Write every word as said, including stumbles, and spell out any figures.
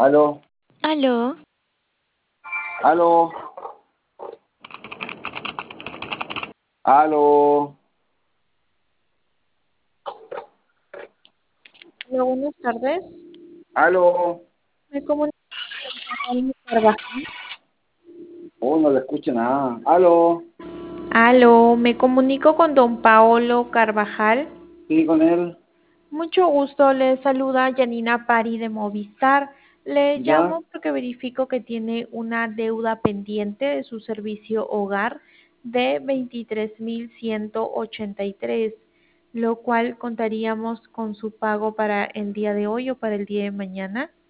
Aló, Aló, aló, aló. Hola, buenas tardes. Aló. Me comunico con Paola Carvajal. Oh, no le escucho nada. Aló. Aló, me comunico con don Paolo Carvajal. Sí, con él. Mucho gusto, le saluda Janina Pari de Movistar. Le Ya. llamo porque verifico que tiene una deuda pendiente de su servicio hogar de veintitrés mil ciento ochenta y tres, lo cual contaríamos con su pago para el día de hoy o para el día de mañana.